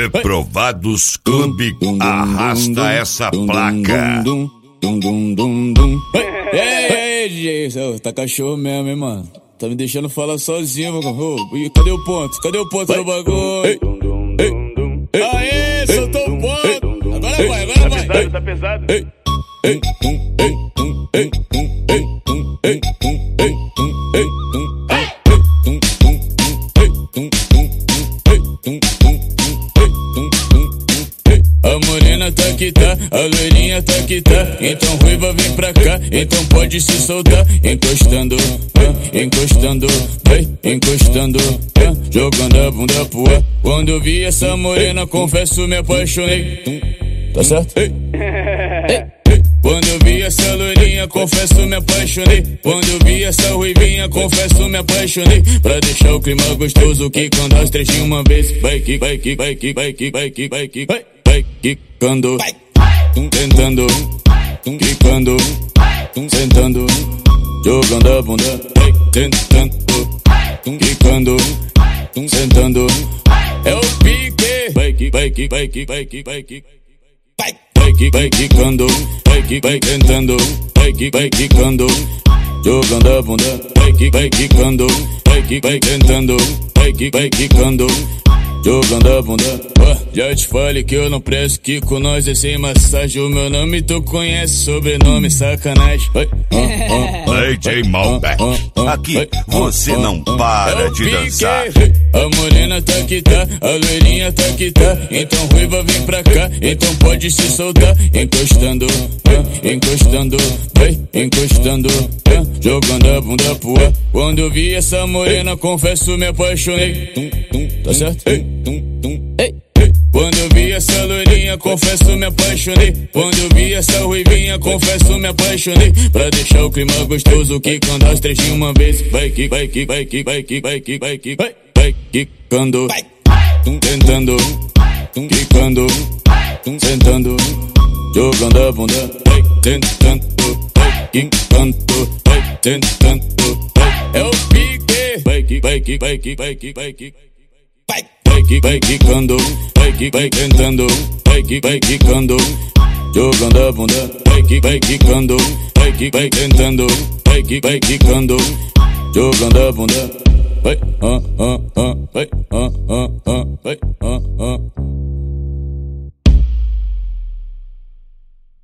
Reprovados Clube arrasta essa placa. Ei, DJ, tá cachorro mesmo, hein, mano? Tá me deixando falar sozinho, mano. Cadê o ponto? Cadê o ponto do bagulho? Aê, soltou o ponto! Agora vai! Tá pesado. A morena tá que tá, a loirinha tá que tá. Então ruiva vem pra cá, então pode se soltar. Encostando, encostando, encostando, jogando a bunda pro ar. Quando eu vi essa morena, confesso, me apaixonei. Tá certo? Quando eu vi essa loirinha, confesso, me apaixonei. Quando eu vi essa ruivinha, confesso, me apaixonei. Pra deixar o clima gostoso, que quando as três de uma vez vai que, vai que, vai que, vai que, vai que, vai que, vai quicando, tentando, quicando, sentando, jogando a bunda, vai tentando, quicando, sentando. É o pique, vai que, vai que, vai que, vai que, vai que. Vai quicando, vai tentando, vai quicando, jogando a bunda, vai quicando, vai tentando, vai quicando, jogando a bunda. Já te falei que eu não presto, que com nós é sem massagem. O meu nome tu conhece, sobrenome sacanagem. DJ Malbec, aqui você não para de dançar. A morena tá que tá, a loirinha tá que tá. Então ruiva vem pra cá, então pode se soltar. Encostando, encostando, encostando, jogando a bunda pro ar. Quando eu vi essa morena, confesso, me apaixonei. Tá certo? Quando eu vi essa loirinha, confesso, me apaixonei. Quando eu vi essa ruivinha, confesso, me apaixonei. Pra deixar o clima gostoso, que quando as três de uma vez vai que, vai que, vai que, vai que, vai que, vai que, vai quicando, tentando, quicando, sentando, jogando a bunda, vai tentando, vai quicando, vai tentando. É o pique, vai que, vai que, vai que, vai que, vai que. Vai quicando, vai tentando, vai quicando, jogando a bunda, vai quicando, vai tentando, vai quicando, jogando a bunda, vai, vai, vai.